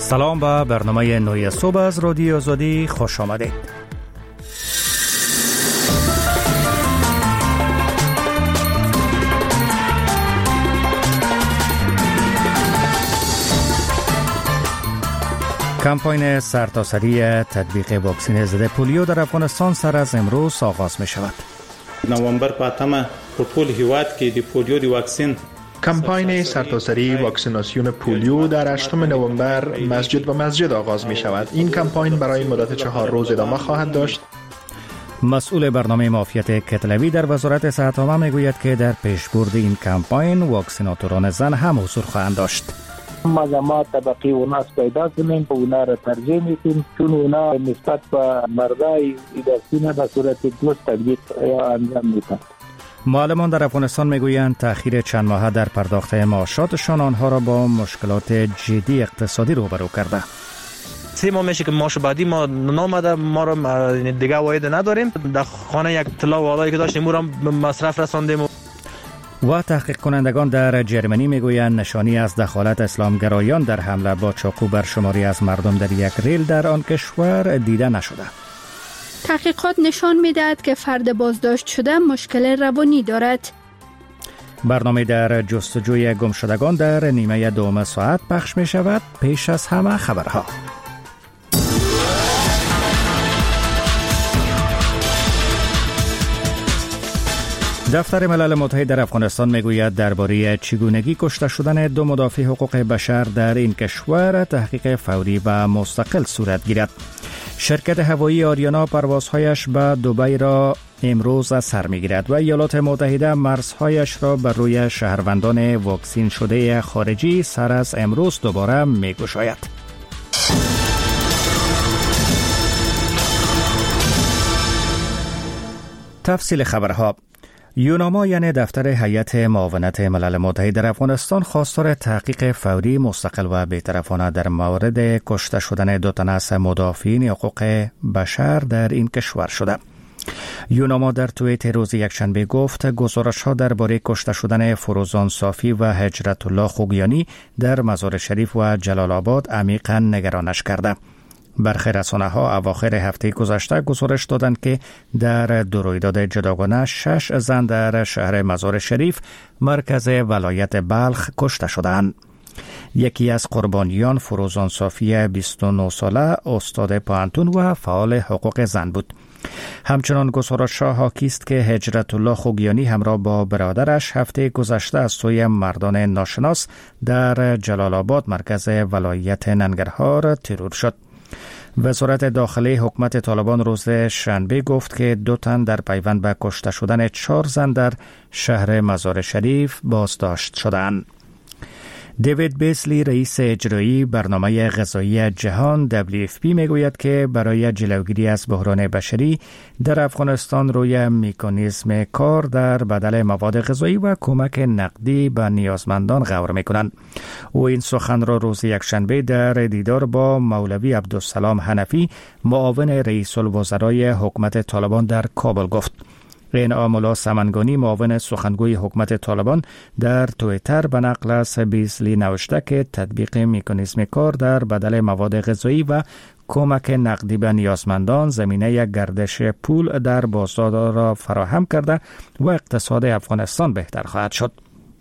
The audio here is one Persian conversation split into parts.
سلام به برنامه نوی صبح از رادیو آزادی خوش آمدید. کمپاین سرتاسری تطبیق واکسن ضد پولیو در افغانستان سر از امروز آغاز می شود. نوامبر پاتمه په ټول هیواد کې د پولیو د واکسین کمپاین سرتاسری واکسیناسیون پولیو در 8 نوامبر مسجد به مسجد آغاز می شود. این کمپاین برای مدت 4 روز ادامه خواهد داشت. مسئول برنامه معافیت کتلوی در وزارت صحت عامه می گوید که در پیشبرد این کمپاین واکسیناتوران زن هم حضور خواهند داشت. ما طبقی اوناس پیدا کنیم و اونا را ترجیح میدیم چون اونا نسبت به مردای واکسین به صورت درست تطبیق انجام میدن. معلمان در افغانستان میگویند تأخیر چند ماهه در پرداخت معاشاتشان آنها را با مشکلات جدی اقتصادی روبرو کرده. 3 ماه میشه که معاش بعدی ما نامده، ما را دیگه واید نداریم. در خانه یک طلا والایی که داشتیم او را مصرف رساندیم. و تحقیق کنندگان در جرمنی میگویند نشانی از دخالت اسلامگرایان در حمله با چاقو بر شماری از مردم در یک ریل در آن کشور دیده نشده. تحقیقات نشان می‌دهد که فرد بازداشت شده مشکل روانی دارد. برنامه در جستجوی گمشدگان در نیمه دوم ساعت پخش می شود. پیش از همه خبرها. دفتر ملل متحد در افغانستان میگوید درباره چگونگی کشته شدن 2 مدافع حقوق بشر در این کشور تحقیق فوری و مستقل صورت گیرد. شرکت هوایی آریانا پروازهایش به دبی را امروز از سر میگیرد و ایالات متحده مرزهایش را بر روی شهروندان واکسین شده خارجی سر از امروز دوباره میگشاید. تفصیل خبرها. یوناما یعنی دفتر هیئت معاونت ملل متحد در افغانستان خواستار تحقیق فوری مستقل و بی‌طرفانه در مورد کشته شدن 2 تن از مدافعین حقوق بشر در این کشور شده. یوناما در توییت روز یکشنبه گفت گزارش‌ها درباره کشته شدن فروزان صافی و هجرت الله خوگیانی در مزار شریف و جلال آباد عمیقاً نگرانش کرده. برخی رسانه‌ها اواخر هفته گذشته گزارش دادند که در 2 رویداد جداگانه 6 زن در شهر مزار شریف مرکز ولایت بلخ کشته شدند. یکی از قربانیان فروزان صافی 29 ساله استاد پانتون و فعال حقوق زن بود. همچنان گزارش‌ها حاکی است که هجرت الله خوگیانی همراه با برادرش هفته گذشته از سوی مردان ناشناس در جلال آباد مرکز ولایت ننگرهار ترور شد. وزارت داخلی حکومت طالبان روز شنبه گفت که 2 تن در پیوند به کشته شدن 4 زن در شهر مزار شریف بازداشت شدند. دیوید بیسلی رئیس اجرایی برنامه غذایی جهان WFP میگوید که برای جلوگیری از بحران بشری در افغانستان روی مکانیزم کار در بدل مواد غذایی و کمک نقدی به نیازمندان غور میکنند. او این سخن را روز یکشنبه در دیدار با مولوی عبدالسلام حنفی معاون رئیس الوزرای حکومت طالبان در کابل گفت. انعام الله سمنگانی معاون سخنگوی حکومت طالبان در توییتر به نقل از بیسلی نوشته که تطبیق مکانیزم کار در بدل مواد غذایی و کمک نقدی به نیازمندان زمینه گردش پول در بازار را فراهم کرده و اقتصاد افغانستان بهتر خواهد شد.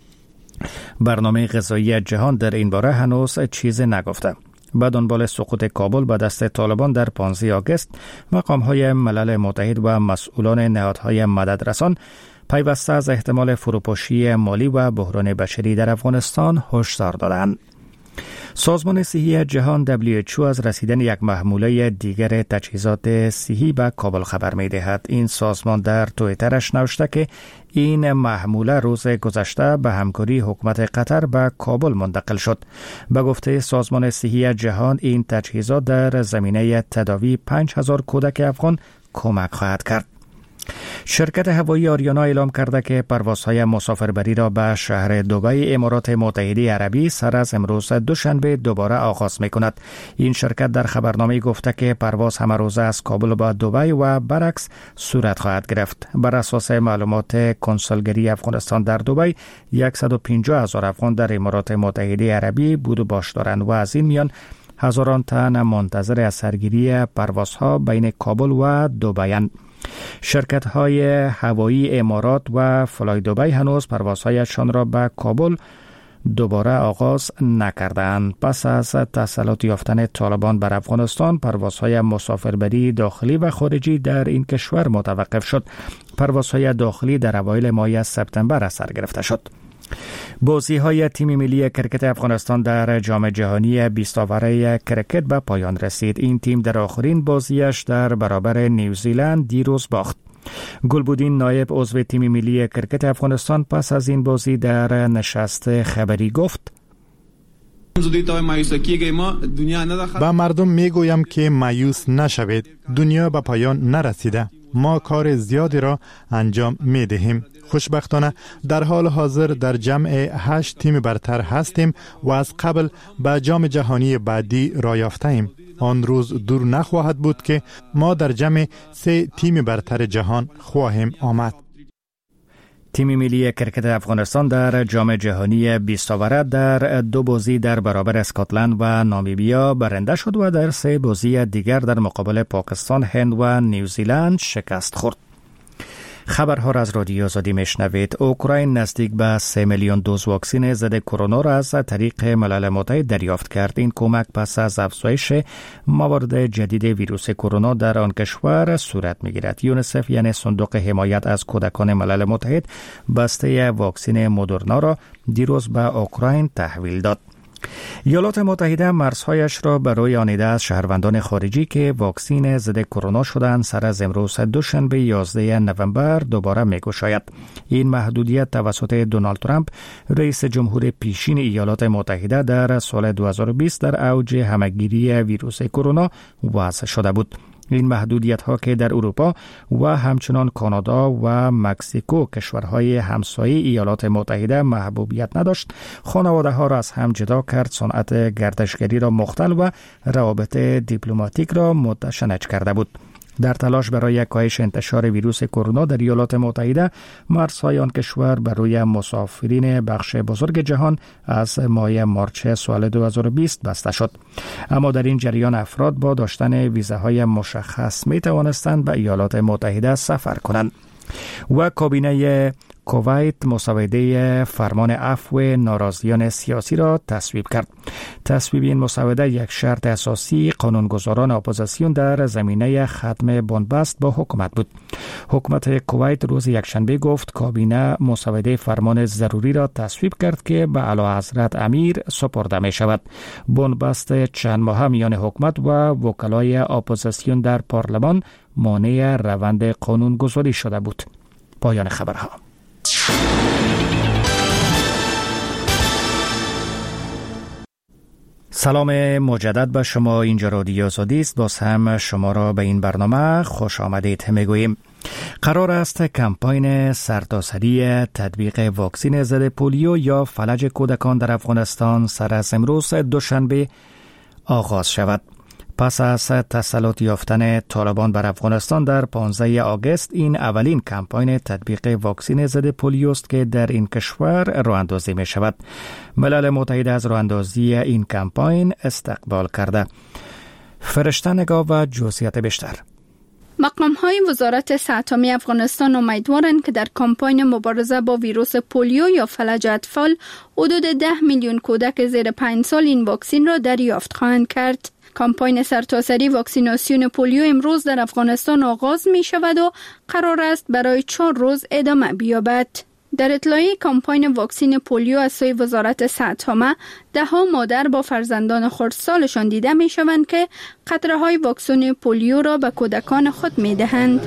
برنامه غذایی جهان در این باره هنوز چیزی نگفته. به دنبال سقوط کابل به دست طالبان در 15 آگوست مقام‌های ملل متحد و مسئولان نهادهای مددرسان پیوسته از احتمال فروپاشی مالی و بحران بشری در افغانستان هشدار دادند. سازمان صحی جهان WHO از رسیدن یک محموله دیگر تجهیزات صحی به کابل خبر می‌دهد. این سازمان در توییترش نوشته که این محموله روز گذشته به همکاری حکومت قطر به کابل منتقل شد. به گفته سازمان صحی جهان این تجهیزات در زمینه تداوی 5000 کودک افغان کمک خواهد کرد. شرکت هوایی آریانا اعلام کرده که پروازهای مسافربری را به شهر دبی امارات متحده عربی سر از امروز دوشنبه دوباره آغاز می‌کند. این شرکت در خبرنامه گفته که پرواز همه روزه از کابل به دبی و برعکس صورت خواهد گرفت. بر اساس معلومات کنسولگری افغانستان در دبی 150,000 افغان در امارات متحده عربی بود و باش دارند و از این میان هزاران تن منتظر از سرگیری پروازها بین کابل و دبی. شرکت‌های هوایی امارات و فلای دبی هنوز پروازهایشان را به کابل دوباره آغاز نکردند. پس از تسلط یافتن طالبان بر افغانستان، پروازهای مسافربری داخلی و خارجی در این کشور متوقف شد. پروازهای داخلی در اوایل ماه سپتامبر از سر گرفته شد. بازی‌های تیم ملی کرکت افغانستان در جام جهانی 20 اوره کرکت به پایان رسید. این تیم در آخرین بازیش در برابر نیوزیلند دیروز باخت. گلبودین نایب عضو تیم ملی کرکت افغانستان پس از این بازی در نشست خبری گفت: با مردم میگویم که مایوس نشوید. دنیا به پایان نرسیده. ما کار زیادی را انجام میدهیم. خوشبختانه در حال حاضر در جمع 8 تیم برتر هستیم و از قبل به جام جهانی بعدی را یافته‌ایم. آن روز دور نخواهد بود که ما در جمع 3 تیم برتر جهان خواهیم آمد. تیم ملی کرکت افغانستان در جام جهانی 20 اوره در 2 بازی در برابر اسکاتلند و نامیبیا برنده شد و در 3 بازی دیگر در مقابل پاکستان، هند و نیوزیلند شکست خورد. خبرها را از رادیو آزادی میشنوید. اوکراین نزدیک به 3 میلیون دوز واکسن ضد کرونا را از طریق ملل متحد دریافت کرد. این کمک پس از افزایش موارد جدید ویروس کرونا در آن کشور صورت میگیرد. یونیسف یعنی صندوق حمایت از کودکان ملل متحد بسته واکسن مدرنا را دیروز به اوکراین تحویل داد. ایالات متحده مرزهایش را برای آنیده از شهروندان خارجی که واکسین ضد کرونا شدند سر از امروز دوشنبه 11 نوامبر دوباره می‌گشاید. این محدودیت توسط دونالد ترامپ رئیس جمهور پیشین ایالات متحده در سال 2020 در اوج همه‌گیری ویروس کرونا وضع شده بود. این محدودیت ها که در اروپا و همچنان کانادا و مکزیکو کشورهای همسایه ایالات متحده محبوبیت نداشت، خانواده ها را از هم جدا کرد، صنعت گردشگری را مختل و روابط دیپلماتیک را متشنج کرده بود. در تلاش برای کاهش انتشار ویروس کرونا در ایالات متحده، مرزهای آن کشور برای مسافرین بخش بزرگ جهان از ماه مارچ سال 2020 بسته شد. اما در این جریان افراد با داشتن ویزاهای مشخص می توانستند به ایالات متحده سفر کنند. و کابینه کویت مسوده فرمان عفو ناراضیان سیاسی را تصویب کرد. تصویب این مسوده یک شرط اساسی قانونگذاران اپوزیسیون در زمینه ختم بنبست با حکومت بود. حکومت کویت روز یکشنبه گفت کابینه مسوده فرمان ضروری را تصویب کرد که به اعلیحضرت امیر سپرده می شود. بنبست چند ماه میان حکومت و وکلای اپوزیسیون در پارلمان مانع روند قانونگذاری شده بود. پایان خبرها. سلام مجدد به شما. اینجا رادیو آزادی است. باز هم شما را به این برنامه خوش آمدید میگوییم. قرار است کمپاین سرتاسری تطبیق واکسن ضد پولیو یا فلج کودکان در افغانستان سر از امروز دوشنبه آغاز شود. پس از تسلط یافتن طالبان بر افغانستان در 15 آگوست، این اولین کمپاین تطبیق واکسن ضد پولیو است که در این کشور راه اندازی می شود. ملل متحد از راه اندازی این کمپاین استقبال کرده. فرشته نگاه و جزئیات بیشتر. مقام‌های وزارت صحت عامه افغانستان امیدوارند که در کمپاین مبارزه با ویروس پولیو یا فلج اطفال حدود 10 میلیون کودک زیر 5 سال این واکسن را دریافت خواهند کرد. کمپاین سرتاسری واکسیناسیون پولیو امروز در افغانستان آغاز می شود و قرار است برای 4 روز ادامه بیابد. در اطلاعیه کمپاین واکسن پولیو از سوی وزارت صحت عامه، ده‌ها مادر با فرزندان خردسالشان دیده می شوند که قطره های واکسن پولیو را به کودکان خود می دهند.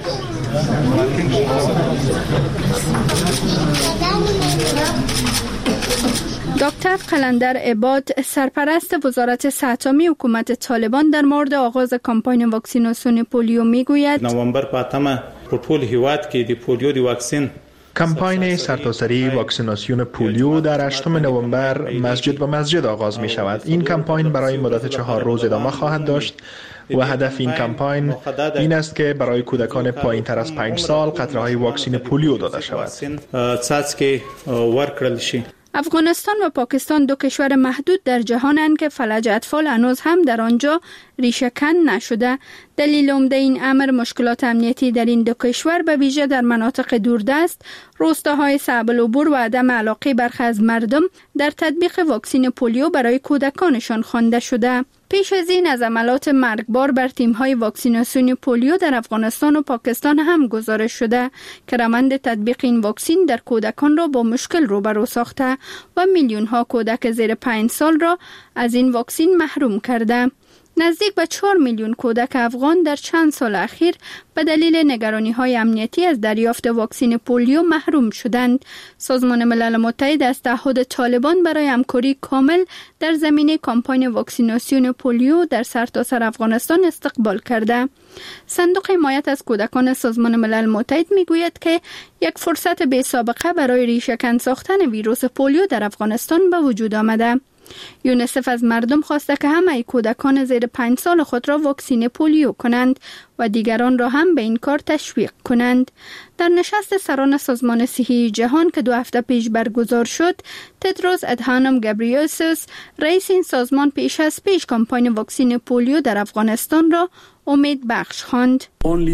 دکتر قلندر عباد، سرپرست وزارت صحت عامه حکومت طالبان، در مورد آغاز کمپاین واکسیناسیون پولیو میگوید: نوامبر پاتمه په ټول هیواد کې د پولیو د واکسین کمپاین سرتاسری واکسیناسیون پولیو در 8 نوامبر مسجد به مسجد آغاز می شود. این کمپاین برای مدت 4 روز ادامه خواهد داشت و هدف این کمپاین این است که برای کودکان پایین تر از 5 سال قطره های واکسن پولیو داده شود. افغانستان و پاکستان دو کشور محدود در جهانند که فلج اطفال هنوز هم در آنجا ریشه‌کن نشده. دلیل عمده این امر مشکلات امنیتی در این دو کشور به ویژه در مناطق دوردست، روستاهای صعب العبور و عدم علاقه برخی از مردم در تطبیق واکسن پولیو برای کودکانشان خوانده شده. پیش از این از حملات مرگبار بر تیم‌های واکسیناسیون پولیو در افغانستان و پاکستان هم گزارش شده که روند تطبیق این واکسن در کودکان را با مشکل روبرو ساخته و میلیون‌ها کودک زیر 5 سال را از این واکسن محروم کرده. نزدیک به 4 میلیون کودک افغان در چند سال اخیر به دلیل نگرانی‌های امنیتی از دریافت واکسن پولیو محروم شدند. سازمان ملل متحد از تعهد طالبان برای همکاری کامل در زمینه کمپاین واکسیناسیون پولیو در سرتاسر افغانستان استقبال کرده. صندوق حمایت از کودکان سازمان ملل متحد میگوید که یک فرصت بی سابقه برای ریشه‌کن ساختن ویروس پولیو در افغانستان به وجود آمده. یونیسف از مردم خواسته که همه کودکان زیر 5 سال خود را واکسن پولیو کنند و دیگران را هم به این کار تشویق کنند. در نشست سران سازمان صحی جهان که 2 هفته پیش برگزار شد، تدروس ادهانم گبریوسوس رئیس این سازمان پیش کمپاین واکسن پولیو در افغانستان را امید بخش خواند.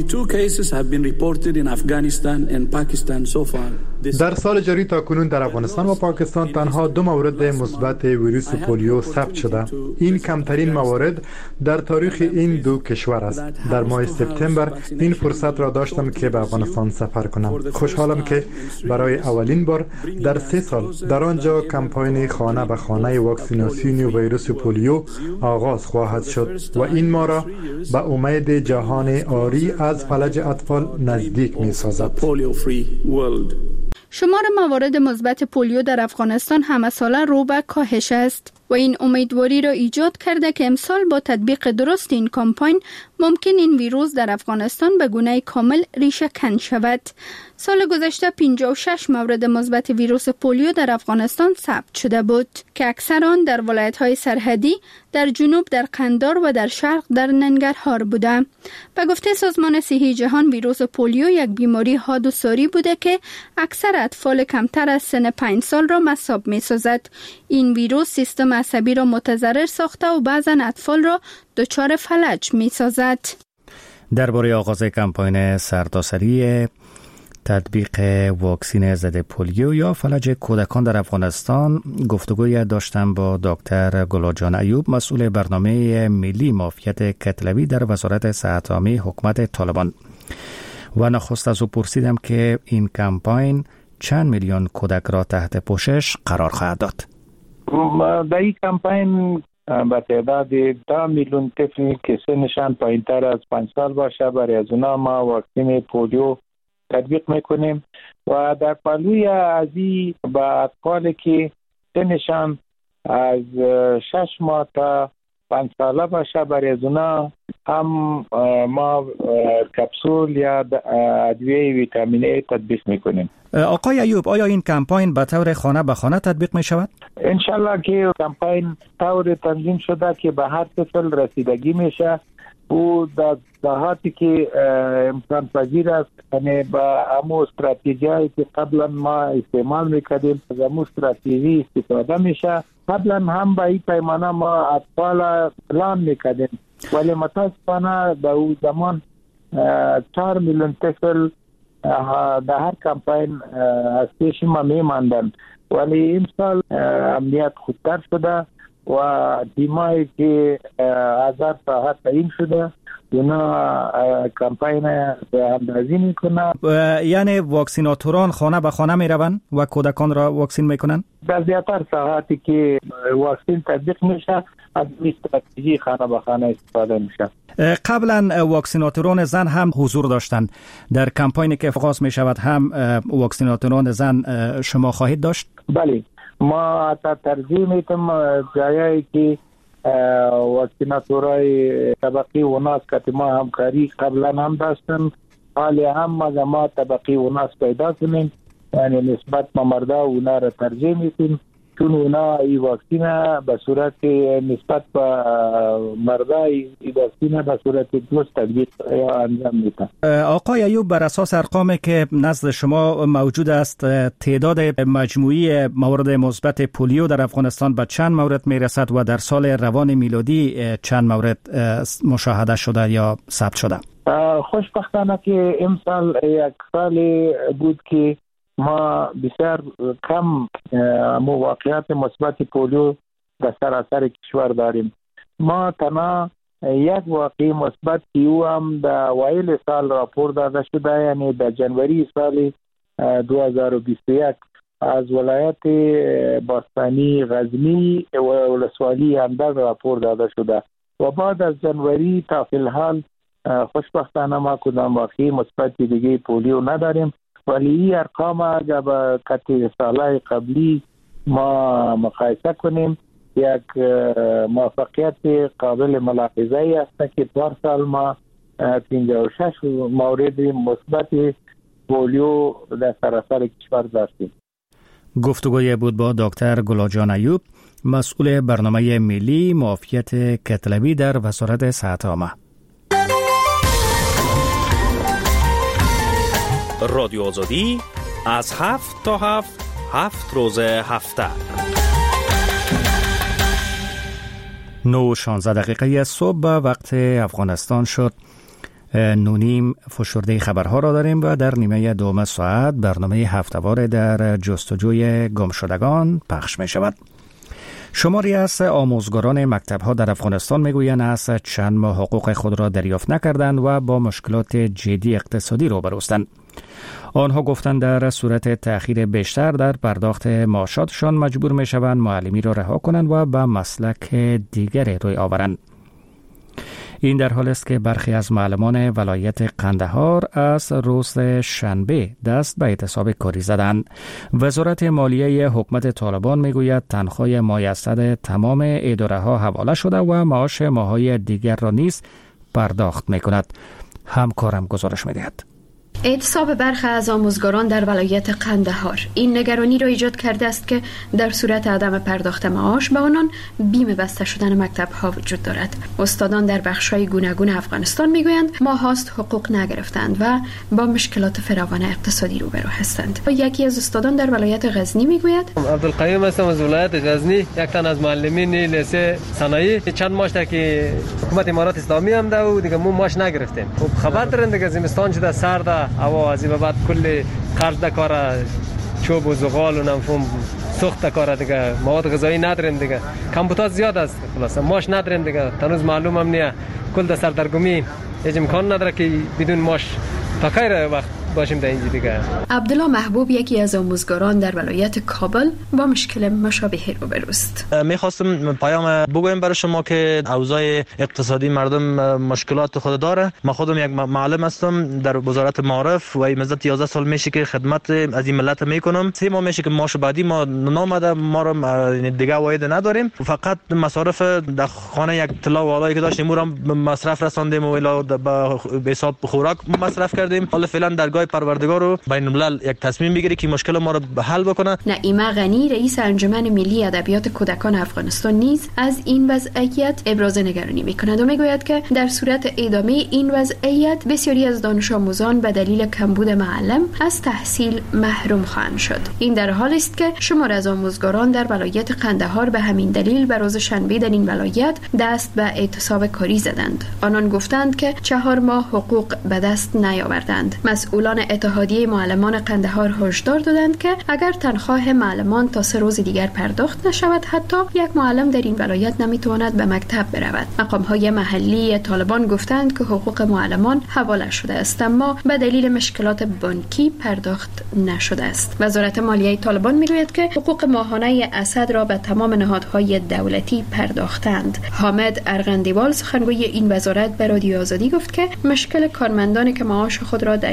در سال جاری تا کنون در افغانستان و پاکستان تنها 2 مورد مثبت ویروس پولیو ثبت شده. این کمترین موارد در تاریخ این دو کشور است. در ماه سپتامبر این فرصت را داشتم که به افغانستان سفر کنم. خوشحالم که برای اولین بار در 3 سال در آنجا کمپاین خانه به خانه واکسیناسیون ویروس پولیو آغاز خواهد شد و این ما را به امید جهان عاری از فلج اطفال نزدیک می سازد. شمار موارد مثبت پولیو در افغانستان همه ساله رو به کاهش است و این امیدواری را ایجاد کرده که امسال با تطبیق درست این کمپاین ممکن این ویروس در افغانستان به گونه کامل ریشه کن شود. سال گذشته 56 مورد مثبت ویروس پولیو در افغانستان ثبت شده بود که اکثر آن در ولایت‌های سرحدی، در جنوب در قندار و در شرق در ننگرهار بوده. به گفته سازمان صحی جهان، ویروس پولیو یک بیماری حاد و ساری بوده که اکثر اطفال کمتر از سن 5 سال را مصاب می‌سازد. این ویروس سیستم عصبی را متضرر ساخته و بعضاً اطفال را دچار فلج می‌سازد. درباره آغاز کمپاین سرتاسری تطبیق واکسن ضد پولیو یا فلج کودکان در افغانستان گفتگوی داشتم با دکتر گلاجان ایوب، مسئول برنامه ملی معافیت کتلوی در وزارت صحت عامه حکومت طالبان، و نخست از او پرسیدم که این کمپاین چند میلیون کودک را تحت پوشش قرار خواهد داد. در این کمپاین به تعداد 10 میلیون طفل که سنشان پایین‌تر از 5 سال باشه، برای از اونا ما واکسن پولیو تطبیق میکنیم و در پهلوی ازی با اطفالی که سنشان از 6 ماه تا 5 ساله باشه، برای از اونا هم ما کپسول یا ادویه ویتامین ای تطبیق میکنیم. آقای ایوب، آیا این کمپاین به طور خانه به خانه تطبیق می شود؟ انشالله که کمپاین طور تنظیم شده که به هر طفل رسیدگی میشه و در دهاتی که امکان پذیر است، یعنی با همو استراتژی‌ای که قبلا ما استعمال میکردیم از همو استراتژی استفاده میشه. قبلا هم به این پیمانه ما اطفال پلان میکردیم، ولی متاسفانه در اون زمان 4 میلیون طفل در هر کمپاین از پیش ما میماندن، ولی این سال امنیت خودتر شده و تیمایی که 1000 ساعت تعیین شده اونا کمپاین به اندازی میکنن. یعنی واکسیناتوران خانه به خانه میروند و کودکان را واکسین میکنن؟ در زیادتر ساعتی که واکسین تطبیق میشه از استراتژی خانه به خانه استفاده میشه. قبلا واکسیناتوران زن هم حضور داشتند در کمپاینی که آغاز میشود، هم واکسیناتوران زن شما خواهید داشت؟ بله، ما تا ترجیح میتم جایی که واکسیناتورای طبقی و ناس که ما همکاری قبلا هم داشتن، حالی هم ما طبقی و ناس پیدا کنیم، یعنی نسبت ما مردا و اونا را ترجیح میتیم چون اونا این واکسین به صورت نسبت به مردای این واکسین به صورت درست تطبیق انجام میدن. آقای ایوب، بر اساس ارقامی که نزد شما موجود است، تعداد مجموعی موارد مثبت پولیو در افغانستان به چند مورد میرسد و در سال روان میلادی چند مورد مشاهده شده یا ثبت شده؟ خوشبختانه که امسال یک سال بود که ما بسیار کم مواقعات مثبت پولیو در سراسر کشور داریم. ما تنها یک واقعه مثبت که او هم در اوایل سال راپور داده شده، یعنی در جنوری سال 2021 از ولایت باستانی غزنی و ولسوالی همدرد راپور داده شده و بعد از جنوری تا فی الحال خوشبختانه ما کدام واقعی مثبت دیگه پولیو نداریم، ولی این ارقام اگر با قطع سالهای قبلی ما مقایسه کنیم یک موفقیت قابل ملاحظه‌ای است که پارسال ما 56 مورد مثبت پولیو در سراسر کشور داشتیم. گفتگوی بود با دکتر گلاجان ایوب، مسئول برنامه ملی معافیت کتلوی در وزارت صحت عامه. رادیو آزادی از 7 تا 7 روز هفته. 9:16 صبح به وقت افغانستان شد. 9:30 فشرده خبرها را داریم و در نیمه دوم ساعت برنامه هفته‌وار در جستجوی گمشدگان پخش می شود. شماری از آموزگاران مکتب‌ها در افغانستان میگویند از چند ماه حقوق خود را دریافت نکردند و با مشکلات جدی اقتصادی روبروستند. آنها گفتند در صورت تأخیر بیشتر در پرداخت معاشاتشان مجبور میشوند معلمی را رها کنند و به مسلک دیگری روی آورند. این در حال است که برخی از معلمان ولایت قندهار از روز شنبه دست به اعتصاب کاری زدند. وزارت مالیه حکومت طالبان میگوید تنخواه مایسر تمام اداره‌ها حواله شده و معاش ماه‌های دیگر را نیز پرداخت میکند. همکارم گزارش میدهد. اعتصاب برخی از آموزگاران در ولایت قندهار این نگرانی را ایجاد کرده است که در صورت عدم پرداخت معاش به آنان بیمه بسته شدن مکتب‌ها وجود دارد. استادان در بخش‌های گوناگون افغانستان میگویند ماهاست حقوق نگرفتند و با مشکلات فراوان اقتصادی روبرو هستند. یکی از استادان در ولایت غزنی میگوید عبدالقیوم هستم از ولایت غزنی، یک تن از معلمین لیسه صنایع. چند ماه تا که حکومت امارات اسلامی هم ده و دیگه ما معاش نگرفتیم. خب خبر دارین دیگه زمستان شده سرد هوا از این بعد کل قرض د کار چوب و زغال و نمفهم سخت کار دیگه مواد غذایی نداریم دیگه کمبوتات زیاد است خلاص ماش نداریم دیگه تنوز معلوم هم نیه کل د سردرگمی هیچ امکان نداره که بدون ماش تا خیر وقت باشیم در اینجا دیگه. عبدالله محبوب یکی از آموزگاران در ولایت کابل با مشکل مشابه روبروست. میخواستم پیام بگویم برای شما که اوضاع اقتصادی مردم مشکلات خود داره. من خودم یک معلم هستم در وزارت معارف و مدت 11 سال میشه که خدمت از این ملت میکنم. 3 ماه میشه که معاش بعدی ما نامده، ما رو دیگه واید نداریم. فقط مصارف در خانه یک طلا والایی که داشتیم رو مصرف رساندیم و الی به حساب خوراک مصرف کردیم. حالا فعلا درگاه پروردگار رو بین الملل یک تصمیم بگیره که مشکل ما رو حل بکنه. نعیمه غنی رئیس انجمن ملی ادبیات کودکان افغانستان نیز از این وضعیت ابراز نگرانی میکند و میگوید که در صورت ادامه این وضعیت بسیاری از دانش آموزان به دلیل کمبود معلم از تحصیل محروم خواهند شد. این در حالی است که شمار از آموزگاران در ولایت قندهار به همین دلیل به روز شنبه در این ولایت دست به اعتصاب کاری زدند. آنان گفتند که 4 ماه حقوق به دست نیاوردند. مسئولان اتحادیه معلمان قندهار هشدار دادند که اگر تنخواه معلمان تا 3 روز دیگر پرداخت نشود حتی یک معلم در این ولایت نمیتواند به مکتب برود. مقام‌های محلی طالبان گفتند که حقوق معلمان حواله شده است اما به دلیل مشکلات بانکی پرداخت نشده است. وزارت مالیه طالبان میگوید که حقوق ماهانه اسد را به تمام نهادهای دولتی پرداختند. حامد ارغندیوال سخنگوی این وزارت به رادیو آزادی گفت که مشکل کارمندانی که معاش خود را دریافت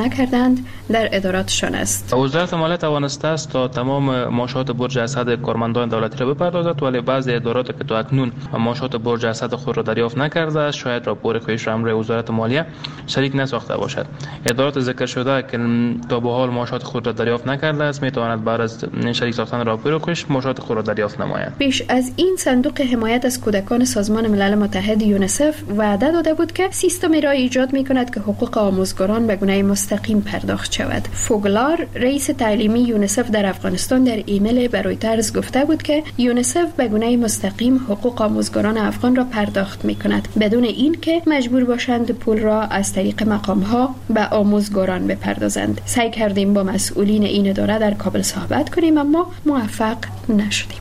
نکردند در اداراتشان است. وزارت مالیه توانسته است تا تمام معاشات برج اسد کارمندان دولتی را بپردازد، ولی بعضی ادارات که تا اکنون معاشات برج اسد خود را دریافت نکرده است شاید راپور خودش را امر وزارت مالیه شریک نساخته باشد. ادارات ذکر شده که تا به حال معاشات خود را دریافت نکرده است میتواند بعد از شریک ساختن راپور خودش معاشات خود را دریافت نماید. پیش از این صندوق حمایت از کودکان سازمان ملل متحد یونیسف وعده داده بود که سیستمی را ایجاد می‌کند که حقوق آموزگاران به گونه مستقیم پرداخت شود. فوگلار رئیس تعلیمی یونیسف در افغانستان در ایمیل به رویترز گفته بود که یونیسف به گونه مستقیم حقوق آموزگاران افغان را پرداخت می‌کند بدون اینکه مجبور باشند پول را از طریق مقام‌ها به آموزگاران بپردازند. سعی کردیم با مسئولین این اداره در کابل صحبت کنیم اما موفق نشدیم.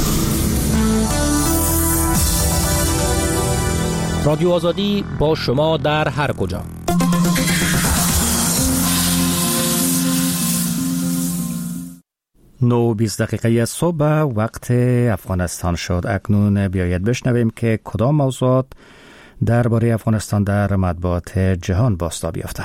رادیو آزادی با شما در هر کجا. 9:20 صبح وقت افغانستان شد. اکنون بیایید بشنویم که کدام موضوعات درباره افغانستان در مطبوعات جهان بازتاب یافته.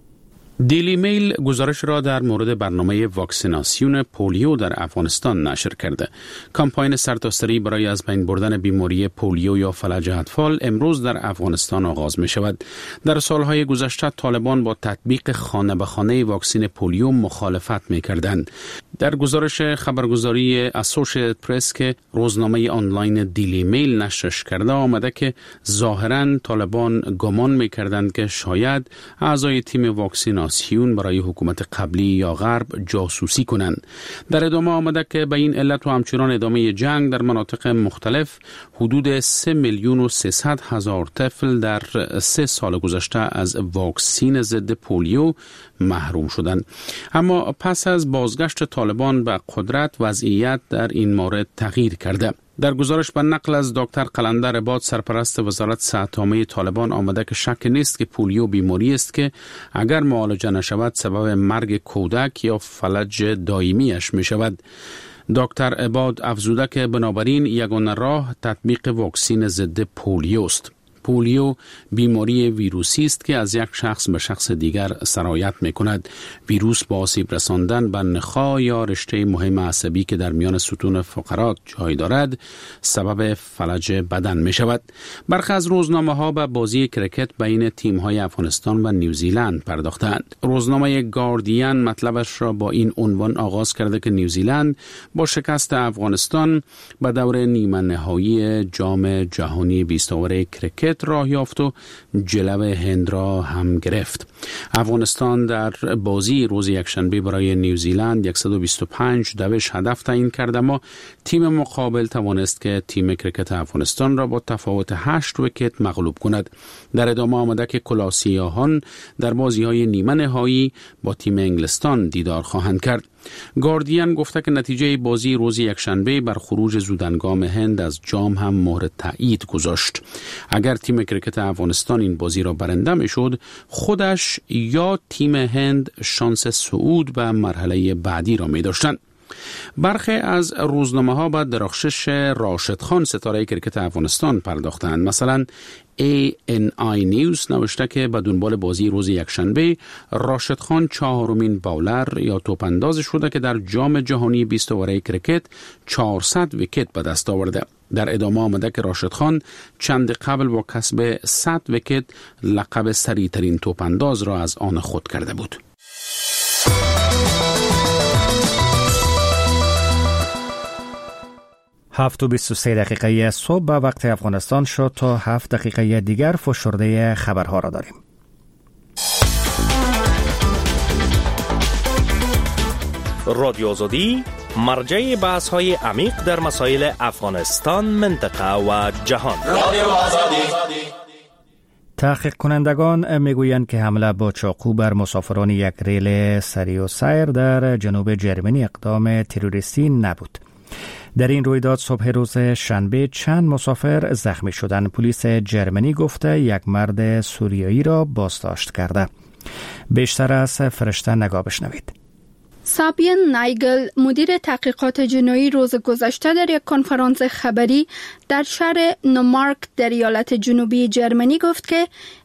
دیلی میل گزارش را در مورد برنامه واکسیناسیون پولیو در افغانستان نشر کرده. کمپاین سرتاسری برای از بین بردن بیماری پولیو یا فلج اطفال امروز در افغانستان آغاز می شود. در سالهای گذشته طالبان با تطبیق خانه به خانه واکسین پولیو مخالفت می کردند. در گزارش خبرگزاری اسوشییتد پرس که روزنامه آنلاین دیلی میل نشرش کرده آمده که ظاهراً طالبان گمان می کردند که شاید اعضای تیم واکسیناسیون برای حکومت قبلی یا غرب جاسوسی کنند. در ادامه آمده که به این علت و همچنان ادامه جنگ در مناطق مختلف حدود 3,300,000 طفل در 3 سال گذشته از واکسین ضد پولیو محروم شدند. اما پس از بازگشت طالبان به قدرت وضعیت در این مورد تغییر کرده. در گزارش به نقل از دکتر قلندر عباد سرپرست وزارت صحت عامه طالبان آمده که شک نیست که پولیو بیماری است که اگر معالجه نشود سبب مرگ کودک یا فلج دائمیش می شود. دکتر عباد افزوده که بنابراین یگانه راه تطبیق واکسین ضد پولیو است. پولیو بیماری ویروسی است که از یک شخص به شخص دیگر سرایت می کند. ویروس با آسیب رساندن به نخاع یا رشته مهم عصبی که در میان ستون فقرات جای دارد سبب فلج بدن می شود. برخی از روزنامه ها به بازی کرکت بین تیم های افغانستان و نیوزیلند پرداختند. روزنامه گاردین مطلبش را با این عنوان آغاز کرده که نیوزیلند با شکست افغانستان به دور نیمه نهایی جام جهانی 20 اوور کرکت راه یافت و جلو هند را هم گرفت. افغانستان در بازی روز یکشنبه برای نیوزیلند 125 دوش هدف تعیین کرد اما تیم مقابل توانست که تیم کرکت افغانستان را با تفاوت 8 ویکت مغلوب کند. در ادامه آمده که کلاسیاهان در بازی‌های نیمه نهایی با تیم انگلستان دیدار خواهند کرد. گاردین گفته که نتیجه بازی روز یکشنبه بر خروج زودهنگام هند از جام هم مهر تایید گذاشت. اگر تیم کرکت افغانستان این بازی را برنده میشد خودش یا تیم هند شانس صعود به مرحله بعدی را می داشتند. برخی از روزنامه ها به درخشش راشد خان ستاره کرکت افغانستان پرداختند. مثلا ANI نیوز نوشته که به دنبال بازی روز یکشنبه راشد خان 4مین باولر یا توپانداز شده که در جام جهانی 20 اوور کرکت 400 ویکت به دست آورده. در ادامه آمده که راشد خان چند قبل با کسب 100 ویکت لقب سریعترین توپانداز را از آن خود کرده بود. 7:23 صبح به وقت افغانستان شد. تا 7 دقیقه دیگر فشرده خبرها را داریم. رادیو آزادی مرجع بحث‌های عمیق در مسائل افغانستان، منطقه و جهان. رادیو آزادی. تحقیق کنندگان میگویند که حمله با چاقو بر مسافران یک ریل سریع و سیر در جنوب جرمنی اقدام تروریستی نبود. در این رویداد صبح روز شنبه چند مسافر زخمی شدند. پلیس جرمنی گفته یک مرد سوریایی را بازداشت کرده. بیشتر از فرشته نگاه بشنوید. سابین نایگل مدیر تحقیقات جنایی روز گذشته در یک کنفرانس خبری در شهر نومارک در ایالت جنوبی جرمنی گفت که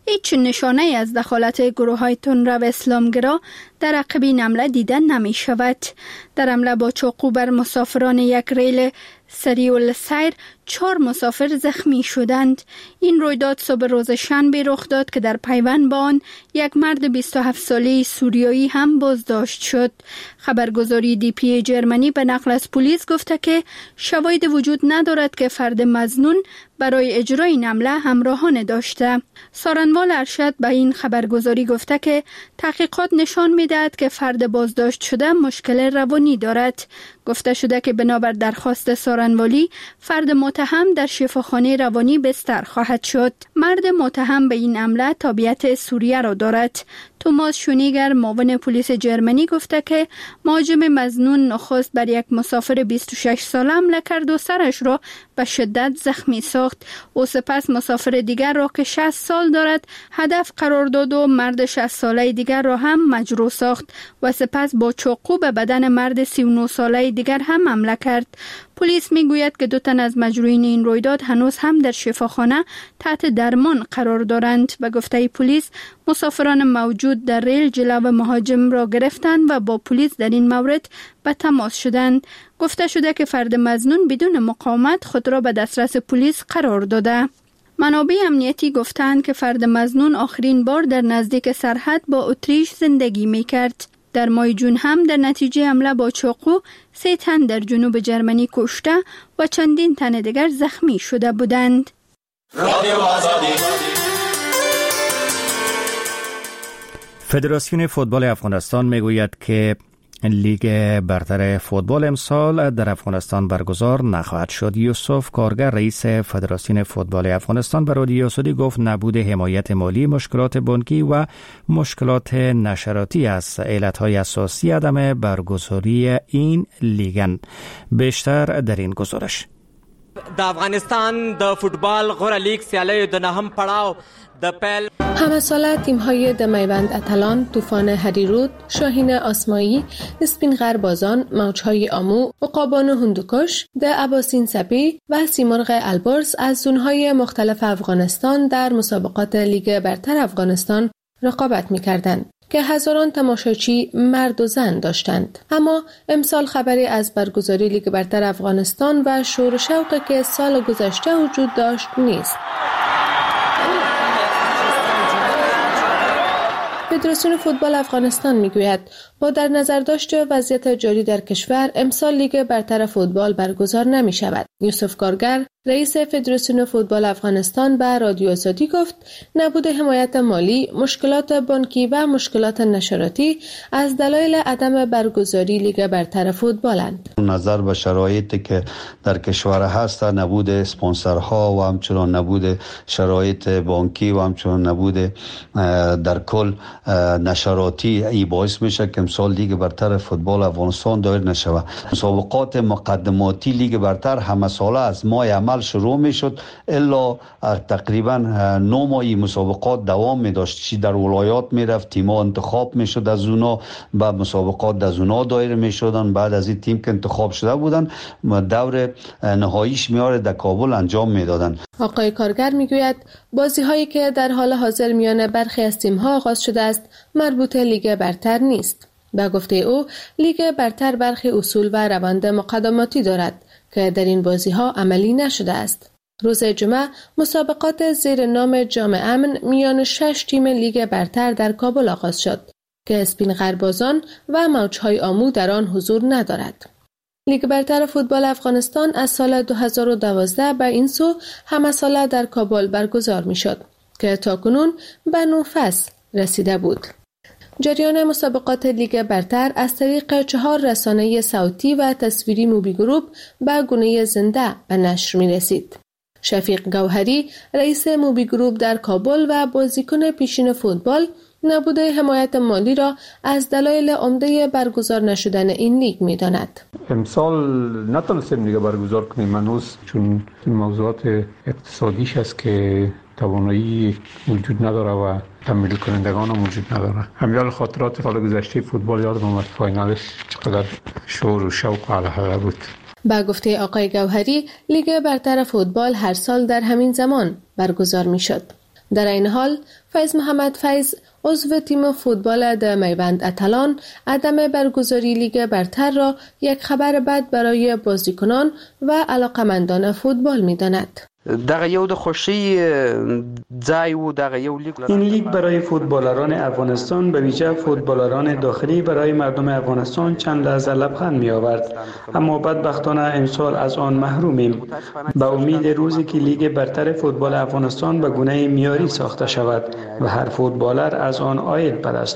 هیچ نشانه از دخالت گروه‌های تندرو اسلامگرا در عقب این حمله دیده نمی شود. در حمله با چاقو بر مسافران یک ریل سریع السیر 4 مسافر زخمی شدند. این رویداد صبح روز شنبه رخ داد که در پیوند با آن یک مرد 27 ساله سوریایی هم بازداشت شد. خبرگزاری دی پی جرمنی به نقل از پلیس گفته که شواهد وجود ندارد که فرد مظنون برای اجرای این حمله همراهان داشته. سارنوال ارشد به این خبرگزاری گفته که تحقیقات نشان می‌دهد که فرد بازداشت شده مشکل روانی دارد. گفته شده که بنابر درخواست سارنوالی فرد متهم در شفاخانه روانی بستر خواهد شد. مرد متهم به این حمله تابعیت سوریه را دارد. توماس شونیگر معاون پلیس جرمنی گفته که مهاجم مظنون نخست بر یک مسافر 26 ساله حمله کرد و سرش را به شدت زخمی ساخت. او سپس مسافر دیگر را که 60 سال دارد هدف قرار داد و مرد 60 ساله دیگر را هم مجروح ساخت و سپس با چاقو به بدن مرد 39 ساله دیگر هم حمله کرد. پلیس میگوید که 2 تن از مجروحین این رویداد هنوز هم در شفاخانه تحت درمان قرار دارند. به گفته پلیس مسافران موجود در ریل جلو مهاجم را گرفتند و با پلیس در این مورد به تماس شدند. گفته شده که فرد مظنون بدون مقاومت خود را به دسترس پلیس قرار داده. منابع امنیتی گفتند که فرد مظنون آخرین بار در نزدیک سرحد با اتریش زندگی می‌کرد. در ماه جون هم در نتیجه حمله با چاقو 3 تن در جنوب جرمنی کشته و چندین تن دیگر زخمی شده بودند. فدراسیون فوتبال افغانستان میگوید که لیگ برتر فوتبال امسال در افغانستان برگزار نخواهد شد. یوسف کارگر رئیس فدراسیون فوتبال افغانستان به رادیو سعودی گفت نبود حمایت مالی، مشکلات بانکی و مشکلات نشراتی از علتهای اساسی عدم برگزاری این لیگ. بیشتر در این گزارش. د افغانستان د فوتبال غوره لیگ سیالۍ د نهم پړاو د پیل همه ساله تیم‌های د میوند اتلان، طوفان هریرود، شاهین آسمایی، اسپین غربازان، موج‌های آمو، عقابان هندوکش، د اباسین سپی و سیمرغ البرز از زون‌های مختلف افغانستان در مسابقات لیگ برتر افغانستان رقابت می‌کردند که هزاران تماشاچی مرد و زن داشتند. اما امسال خبری از برگزاری لیگ برتر افغانستان و شور و شوقی که سال گذشته وجود داشت نیست. فدراسیون فوتبال افغانستان میگوید با در نظر داشت وضعیت جاری در کشور امسال لیگ برتر فوتبال برگزار نمی شود. یوسف کارگر رئیس فدراسیون فوتبال افغانستان به رادیو سعودی گفت نبود حمایت مالی، مشکلات بانکی و مشکلات نشراتی از دلایل عدم برگزاری لیگ برتر فوتبالند. نظر به شرایطی که در کشور هست، نبود اسپانسرها و همچنان نبود شرایط بانکی و همچنان نبود در کل نشراتی ای باعث میشه که امسال لیگ برتر فوتبال افغانستان دایر نشود. مسابقات مقدماتی لیگ برتر همه ساله از ماه عمل شروع میشد الا تقریبا 9 ماه مسابقات دوام می داشت. چی در ولایات میرفت، تیم‌ها انتخاب میشد، از اونا به مسابقات از اونا دایر میشدن. بعد از این تیم که انتخاب شده بودن دور نهاییش میاره در کابل انجام میدادن. آقای کارگر میگوید بازی‌هایی که در حال حاضر میان برخی از تیم‌ها آغاز شده است مربوط لیگ برتر نیست. به گفته او لیگ برتر برخی اصول و روند مقدماتی دارد که در این بازی‌ها عملی نشده است. روز جمعه مسابقات زیر نام جام امن میان 6 تیم لیگ برتر در کابل آغاز شد که اسپین غربازان و موج‌های آمو در آن حضور ندارد. لیگ برتر فوتبال افغانستان از سال 2012 به این سو همه ساله در کابل برگزار می‌شد که تاکنون به 9 فصل رسیده بود. جریان مسابقات لیگ برتر از طریق 4 رسانه صوتی و تصویری موبی گروپ به گونه زنده به نشر می رسید. شفیق گوهری رئیس موبی گروپ در کابل و بازیکن پیشین فوتبال نبود حمایت مالی را از دلایل عمده برگزار نشدن این لیگ می داند. امسال نتونستیم لیگ برگزار کنیم هنوز، چون موضوعات اقتصادیش است که توانایی وجود نداره و تمویل کنندگان هم وجود نداره. همیال خاطرات سال گذشته فوتبال یادم اومد، فاینالش چقدر شور و شوق و علاقه بود. با گفته آقای گوهری لیگ برتر فوتبال هر سال در همین زمان برگزار می شد. در این حال فیض محمد فیض عضو تیم فوتبال د میبند اتلان عدم برگزاری لیگ برتر را یک خبر بد برای بازیکنان و علاقمندان فوتبال می‌داند. دغه یو د خوشی ځای و دغه یو لیگ این لیگ برای فوتبالران افغانستان به ویژه فوتبالران داخلی برای مردم افغانستان چند لحظه لبخند می آورد، اما بدبختانه امسال از آن محرومیم. به امید روزی که لیگ برتر فوتبال افغانستان به گونه معیاری ساخته شود و هر فوتبالر از آن عاید پرست